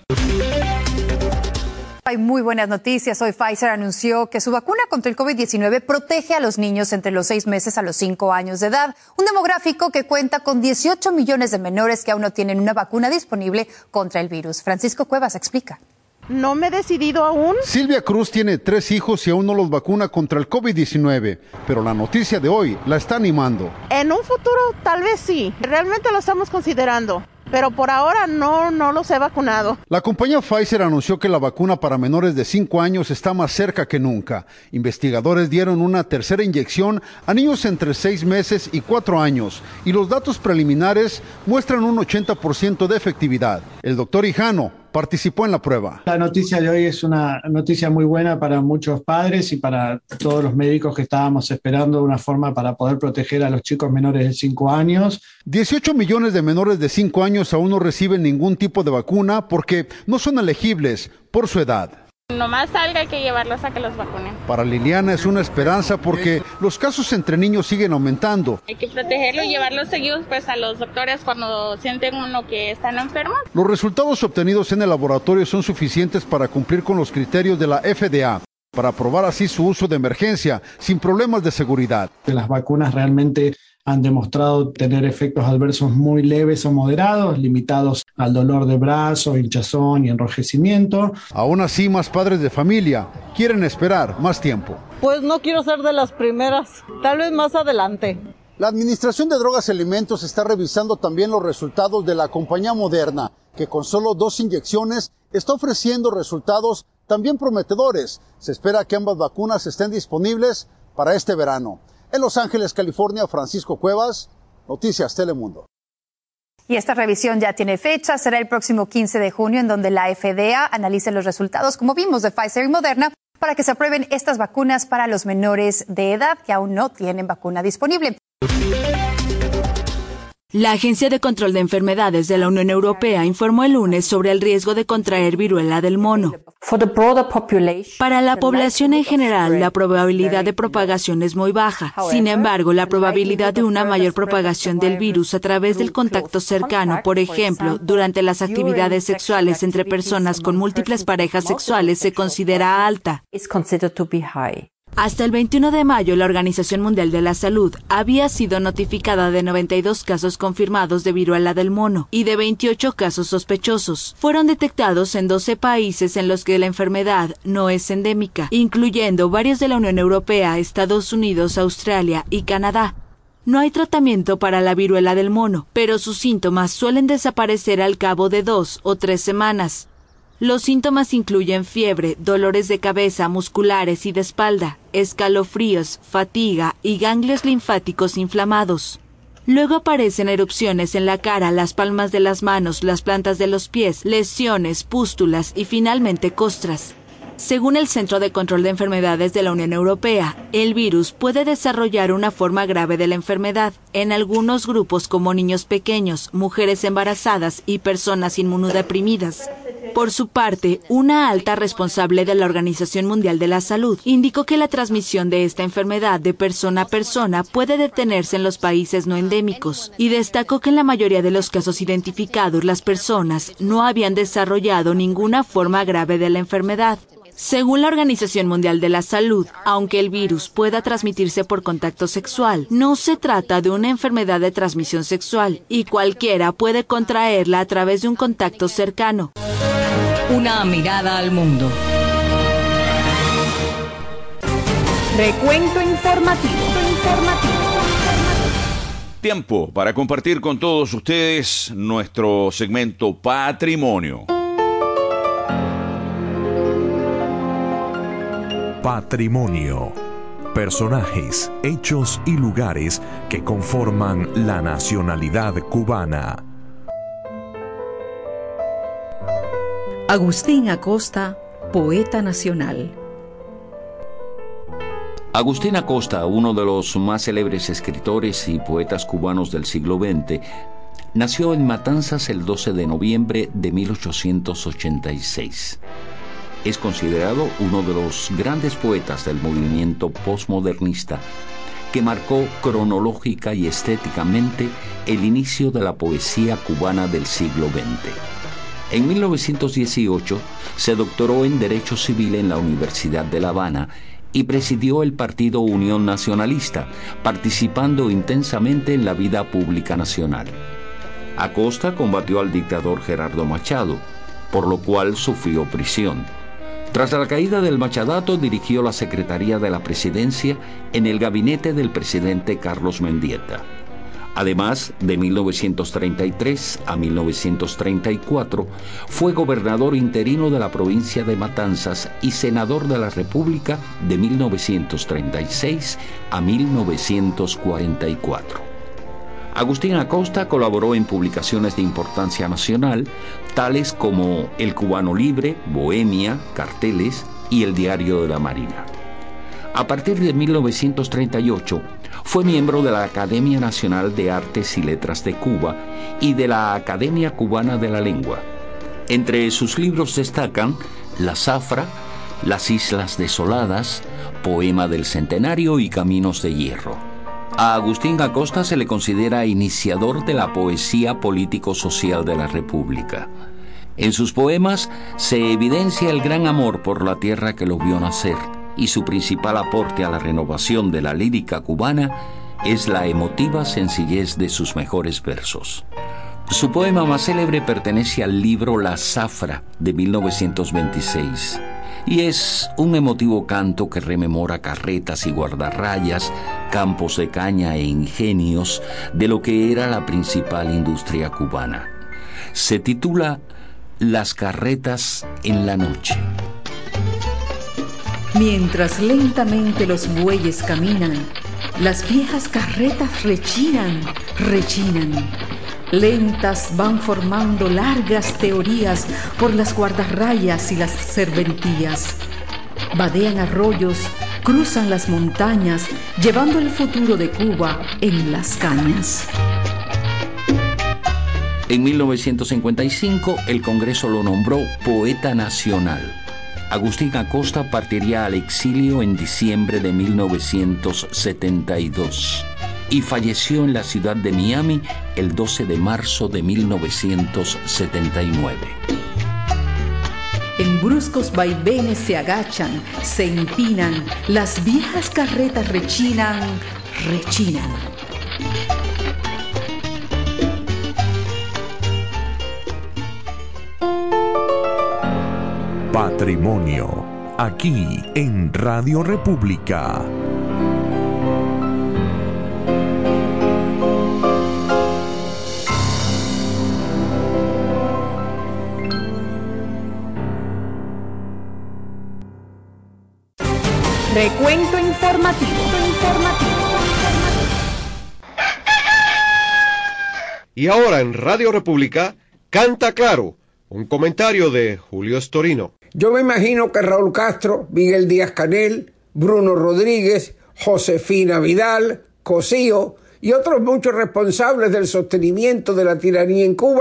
Hay muy buenas noticias. Hoy Pfizer anunció que su vacuna contra el COVID-19 protege a los niños entre los 6 meses a los 5 años de edad, un demográfico que cuenta con 18 millones de menores que aún no tienen una vacuna disponible contra el virus. Francisco Cuevas explica. No me he decidido aún. Silvia Cruz tiene 3 hijos y aún no los vacuna contra el COVID-19, pero la noticia de hoy la está animando. En un futuro tal vez sí, realmente lo estamos considerando. Pero por ahora no los he vacunado. La compañía Pfizer anunció que la vacuna para menores de 5 años está más cerca que nunca. Investigadores dieron una tercera inyección a niños entre 6 meses y 4 años y los datos preliminares muestran un 80% de efectividad. El doctor Hijano participó en la prueba. La noticia de hoy es una noticia muy buena para muchos padres y para todos los médicos que estábamos esperando una forma para poder proteger a los chicos menores de 5 años. 18 millones de menores de 5 años aún no reciben ningún tipo de vacuna porque no son elegibles por su edad. Nomás salga, hay que llevarlos a que los vacunen. Para Liliana es una esperanza porque los casos entre niños siguen aumentando. Hay que protegerlos y llevarlos seguidos pues a los doctores cuando sienten uno que están enfermos. Los resultados obtenidos en el laboratorio son suficientes para cumplir con los criterios de la FDA, para aprobar así su uso de emergencia sin problemas de seguridad. Las vacunas realmente han demostrado tener efectos adversos muy leves o moderados, limitados al dolor de brazo, hinchazón y enrojecimiento. Aún así, más padres de familia quieren esperar más tiempo. Pues no quiero ser de las primeras, tal vez más adelante. La Administración de Drogas y Alimentos está revisando también los resultados de la compañía Moderna, que con solo 2 inyecciones está ofreciendo resultados también prometedores. Se espera que ambas vacunas estén disponibles para este verano. En Los Ángeles, California, Francisco Cuevas, Noticias Telemundo. Y esta revisión ya tiene fecha, será el próximo 15 de junio en donde la FDA analice los resultados, como vimos, de Pfizer y Moderna, para que se aprueben estas vacunas para los menores de edad que aún no tienen vacuna disponible. La Agencia de Control de Enfermedades de la Unión Europea informó el lunes sobre el riesgo de contraer viruela del mono. Para la población en general, la probabilidad de propagación es muy baja. Sin embargo, la probabilidad de una mayor propagación del virus a través del contacto cercano, por ejemplo, durante las actividades sexuales entre personas con múltiples parejas sexuales, se considera alta. Hasta el 21 de mayo, la Organización Mundial de la Salud había sido notificada de 92 casos confirmados de viruela del mono y de 28 casos sospechosos. Fueron detectados en 12 países en los que la enfermedad no es endémica, incluyendo varios de la Unión Europea, Estados Unidos, Australia y Canadá. No hay tratamiento para la viruela del mono, pero sus síntomas suelen desaparecer al cabo de 2 o 3 semanas. Los síntomas incluyen fiebre, dolores de cabeza, musculares y de espalda, escalofríos, fatiga y ganglios linfáticos inflamados. Luego aparecen erupciones en la cara, las palmas de las manos, las plantas de los pies, lesiones, pústulas y finalmente costras. Según el Centro de Control de Enfermedades de la Unión Europea, el virus puede desarrollar una forma grave de la enfermedad en algunos grupos como niños pequeños, mujeres embarazadas y personas inmunodeprimidas. Por su parte, una alta responsable de la Organización Mundial de la Salud indicó que la transmisión de esta enfermedad de persona a persona puede detenerse en los países no endémicos y destacó que en la mayoría de los casos identificados las personas no habían desarrollado ninguna forma grave de la enfermedad. Según la Organización Mundial de la Salud, aunque el virus pueda transmitirse por contacto sexual, no se trata de una enfermedad de transmisión sexual y cualquiera puede contraerla a través de un contacto cercano. Una mirada al mundo. Recuento informativo. Tiempo para compartir con todos ustedes nuestro segmento Patrimonio. Patrimonio. Personajes, hechos y lugares que conforman la nacionalidad cubana. Agustín Acosta, poeta nacional. Agustín Acosta, uno de los más célebres escritores y poetas cubanos del siglo XX, nació en Matanzas el 12 de noviembre de 1886. Es considerado uno de los grandes poetas del movimiento postmodernista que marcó cronológica y estéticamente el inicio de la poesía cubana del siglo XX. En 1918 se doctoró en Derecho Civil en la Universidad de La Habana y presidió el Partido Unión Nacionalista, participando intensamente en la vida pública nacional. Acosta combatió al dictador Gerardo Machado, por lo cual sufrió prisión. Tras la caída del Machadato, dirigió la Secretaría de la Presidencia en el gabinete del presidente Carlos Mendieta. Además, de 1933 a 1934, fue gobernador interino de la provincia de Matanzas y senador de la República de 1936 a 1944. Agustín Acosta colaboró en publicaciones de importancia nacional, tales como El Cubano Libre, Bohemia, Carteles y El Diario de la Marina. A partir de 1938, fue miembro de la Academia Nacional de Artes y Letras de Cuba y de la Academia Cubana de la Lengua. Entre sus libros destacan La Zafra, Las Islas Desoladas, Poema del Centenario y Caminos de Hierro. A Agustín Acosta se le considera iniciador de la poesía político-social de la República. En sus poemas se evidencia el gran amor por la tierra que lo vio nacer, y su principal aporte a la renovación de la lírica cubana es la emotiva sencillez de sus mejores versos. Su poema más célebre pertenece al libro La Zafra de 1926 y es un emotivo canto que rememora carretas y guardarrayas, campos de caña e ingenios de lo que era la principal industria cubana. Se titula Las carretas en la noche. Mientras lentamente los bueyes caminan, las viejas carretas rechinan, rechinan. Lentas van formando largas teorías por las guardarrayas y las serventías. Vadean arroyos, cruzan las montañas, llevando el futuro de Cuba en las cañas. En 1955, el Congreso lo nombró poeta nacional. Agustín Acosta partiría al exilio en diciembre de 1972 y falleció en la ciudad de Miami el 12 de marzo de 1979. En bruscos vaivenes se agachan, se empinan, las viejas carretas rechinan, rechinan. Patrimonio, aquí en Radio República. Recuento informativo. Y ahora en Radio República, Canta Claro, un comentario de Julio Storino. Yo me imagino que Raúl Castro, Miguel Díaz-Canel, Bruno Rodríguez, Josefina Vidal, Cosío y otros muchos responsables del sostenimiento de la tiranía en Cuba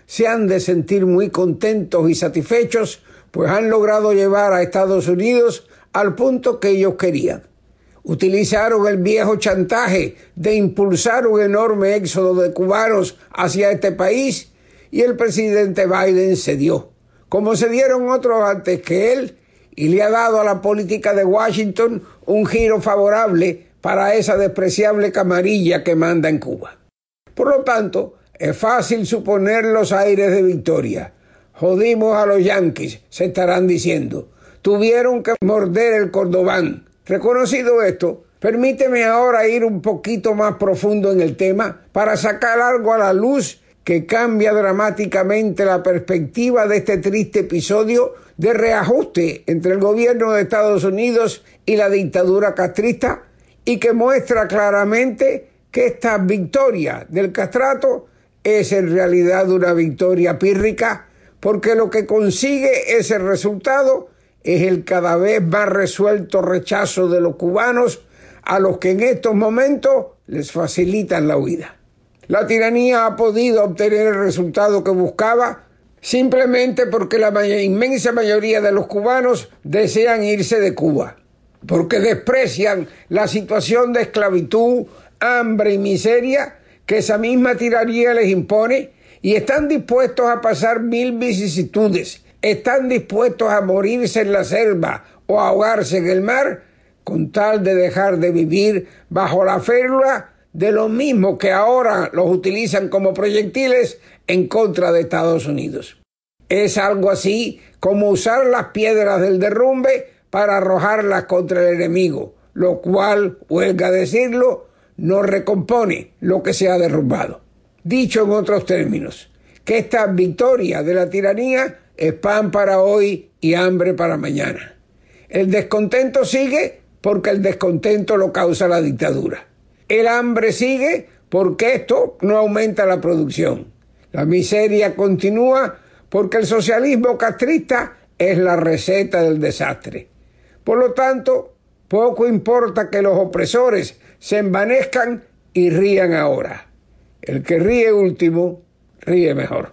se han de sentir muy contentos y satisfechos, pues han logrado llevar a Estados Unidos al punto que ellos querían. Utilizaron el viejo chantaje de impulsar un enorme éxodo de cubanos hacia este país y el presidente Biden cedió, como cedieron otros antes que él, y le ha dado a la política de Washington un giro favorable para esa despreciable camarilla que manda en Cuba. Por lo tanto, es fácil suponer los aires de victoria. Jodimos a los yanquis, se estarán diciendo. Tuvieron que morder el cordobán. Reconocido esto, permíteme ahora ir un poquito más profundo en el tema para sacar algo a la luz que cambia dramáticamente la perspectiva de este triste episodio de reajuste entre el gobierno de Estados Unidos y la dictadura castrista, y que muestra claramente que esta victoria del castrato es en realidad una victoria pírrica, porque lo que consigue ese resultado es el cada vez más resuelto rechazo de los cubanos, a los que en estos momentos les facilitan la huida. La tiranía ha podido obtener el resultado que buscaba simplemente porque la inmensa mayoría de los cubanos desean irse de Cuba, porque desprecian la situación de esclavitud, hambre y miseria que esa misma tiranía les impone, y están dispuestos a pasar 1000 vicisitudes, están dispuestos a morirse en la selva o a ahogarse en el mar con tal de dejar de vivir bajo la férula de los mismos que ahora los utilizan como proyectiles en contra de Estados Unidos. Es algo así como usar las piedras del derrumbe para arrojarlas contra el enemigo, lo cual, huelga decirlo, no recompone lo que se ha derrumbado. Dicho en otros términos, que esta victoria de la tiranía es pan para hoy y hambre para mañana. El descontento sigue porque el descontento lo causa la dictadura. El hambre sigue porque esto no aumenta la producción. La miseria continúa porque el socialismo castrista es la receta del desastre. Por lo tanto, poco importa que los opresores se envanezcan y rían ahora. El que ríe último, ríe mejor.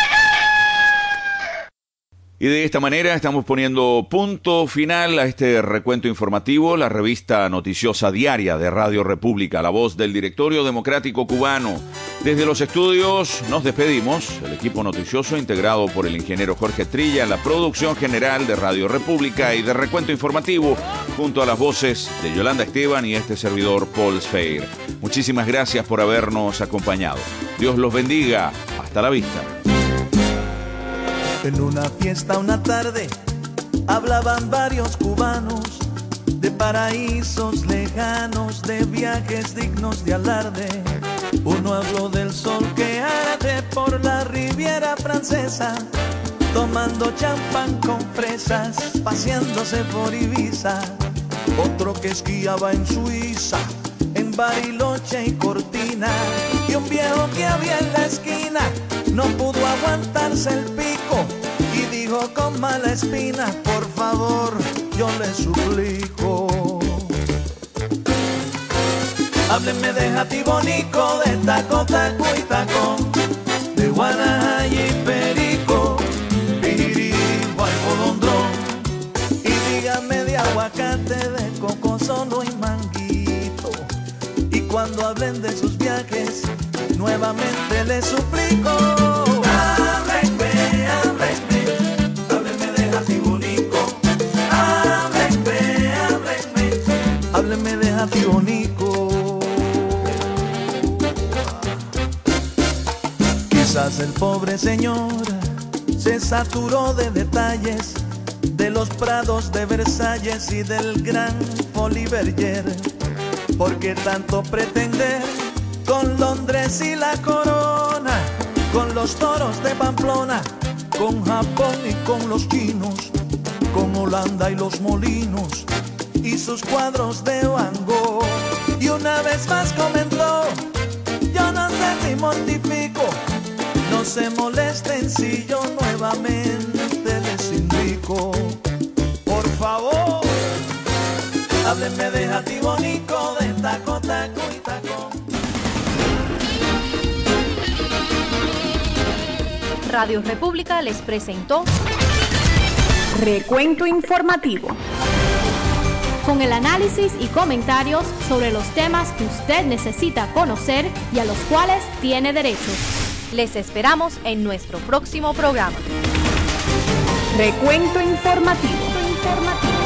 Y de esta manera estamos poniendo punto final a este recuento informativo, la revista noticiosa diaria de Radio República, la voz del Directorio Democrático Cubano. Desde los estudios nos despedimos, el equipo noticioso integrado por el ingeniero Jorge Trilla, la producción general de Radio República y de Recuento Informativo, junto a las voces de Yolanda Esteban y este servidor Paul Sfeir. Muchísimas gracias por habernos acompañado. Dios los bendiga. Hasta la vista. En una fiesta una tarde hablaban varios cubanos de paraísos lejanos, de viajes dignos de alarde. Uno habló del sol que arde por la Riviera Francesa, tomando champán con fresas, paseándose por Ibiza. Otro que esquiaba en Suiza, en Bariloche y Cortina. Y un viejo que había en la esquina no pudo aguantarse el pico y dijo con mala espina: por favor, yo le suplico, hábleme de Jatibonico, de taco, taco y tacón, de Guanaja y Perico, Pijirijo, Algodondrón, y dígame de aguacate, de coco solo y manguito. Y cuando hablen de sus viajes, nuevamente le suplico: háblenme, háblenme, háblenme de Jatibonico, háblenme, háblenme, háblenme de Jatibonico. Quizás el pobre señor se saturó de detalles de los prados de Versalles y del gran Folies-Bergère, porque tanto pretender con Londres y la corona, con los toros de Pamplona, con Japón y con los chinos, con Holanda y los molinos, y sus cuadros de Van Gogh. Y una vez más comentó: yo no sé si mortifico, no se molesten si yo nuevamente les indico. Por favor, háblenme de Jatibonico, de taco, taco y tacón. Radio República les presentó Recuento Informativo, con el análisis y comentarios sobre los temas que usted necesita conocer y a los cuales tiene derecho. Les esperamos en nuestro próximo programa. Recuento Informativo.